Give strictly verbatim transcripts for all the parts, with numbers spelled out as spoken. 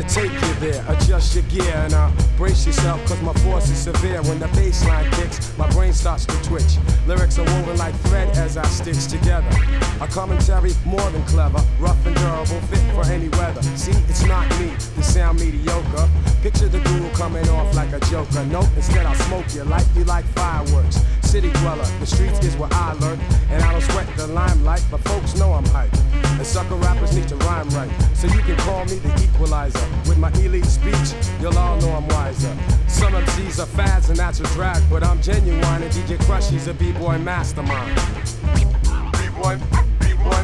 take you there. Adjust your gear and uh, brace yourself, cause my force is severe. When the bass line kicks, my brain starts to twitch. Lyrics are woven like thread as I stitch together. A commentary more than clever, rough and durable, fit for any weather. See, it's not me to sound mediocre. Picture the guru coming off like a joker. Nope, instead I'll smoke you like you like fireworks. City dweller, the streets is where I lurk, and I don't sweat the limelight, but folks know I'm hype. And sucker rappers need to rhyme right, so you can call me the equalizer. With my elite speech, you'll all know I'm wiser. Some M Cs are fads and that's a drag, but I'm genuine, and D J Crush, he's a b-boy mastermind. B-boy, B-boy,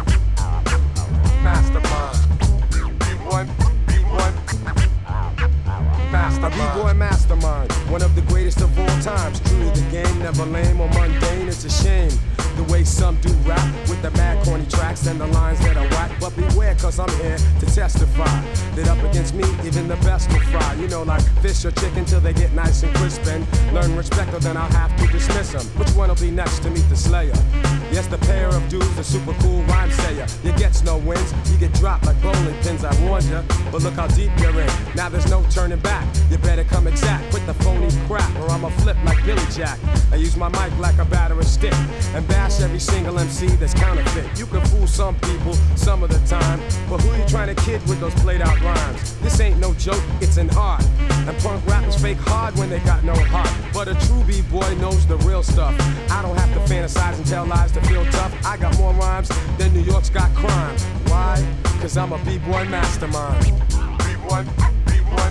mastermind. B-boy, B-boy, mastermind. A b-boy mastermind, one of the greatest of all times. Truly the game, never lame or mundane, it's a shame the way some do rap with the mad corny tracks and the lines that are whack. But beware, cause I'm here to testify that up against me, even the best will fry. You know, like fish or chicken till they get nice and crisp, and learn respect or then I'll have to dismiss them. Which one will be next to meet the slayer? Yes, the pair of dudes, the super cool rhyme sayer. You gets no wins, you get dropped like bowling pins, I warned ya. But look how deep you're in, now there's no turning back. You better come exact, quit the phony crap, or I'ma flip like Billy Jack. I use my mic like a battering stick, and bash every single M C that's counterfeit. You can fool some people some of the time, but who you trying to kid with those played out rhymes? This ain't no joke, it's an art. And punk rappers fake hard when they got no heart. But a true B-boy knows the real stuff. I don't have to fantasize and tell lies to feel tough. I got more rhymes than New York's got crime. Why? Cause I'm a B-boy mastermind. B-boy, B-boy,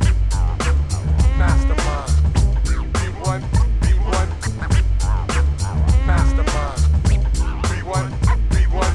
mastermind. B-boy, B-boy, mastermind. B-boy, B-boy,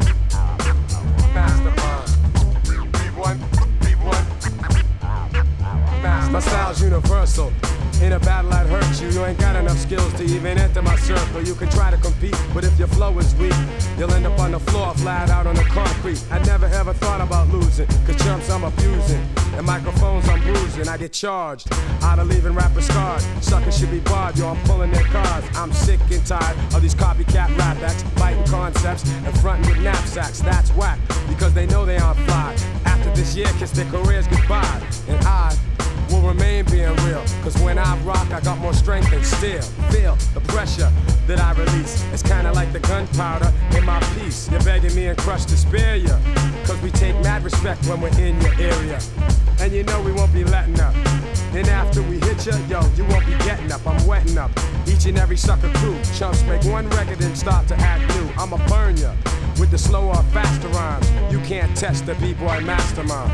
mastermind. B-boy, B-boy, mastermind. My style's universal. In a battle I'd hurt you, you ain't got enough skills to even enter my circle. You can try to compete, but if your flow is weak, you'll end up on the floor, flat out on the concrete. I never ever thought about losing, cause chumps I'm abusing, and microphones I'm bruising. I get charged out of leaving rappers scarred. Suckers should be barred, yo, I'm pulling their cards. I'm sick and tired of these copycat rap acts, biting concepts and fronting with knapsacks. That's whack, because they know they aren't fly. After this year, kiss their careers goodbye, and I will remain being real, cause when I rock I got more strength than steel. Feel the pressure that I release, it's kinda like the gunpowder in my piece. You're begging me and Crush to spare ya, cause we take mad respect when we're in your area. And you know we won't be letting up. And after we hit ya, yo, you won't be getting up. I'm wetting up each and every sucker crew. Chumps make one record and start to act new. I'ma burn ya with the slower, faster rhymes. You can't test the B-boy mastermind.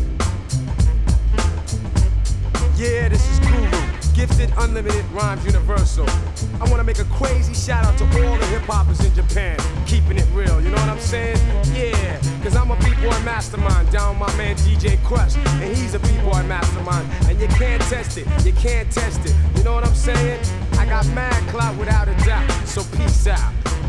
Yeah, this is Guru, gifted, unlimited, rhymes universal. I wanna make a crazy shout out to all the hip-hoppers in Japan, keeping it real, you know what I'm saying? Yeah, cause I'm a B-boy mastermind, down my man D J Crush, and he's a B-boy mastermind. And you can't test it, you can't test it, you know what I'm saying? I got mad clout without a doubt, so peace out.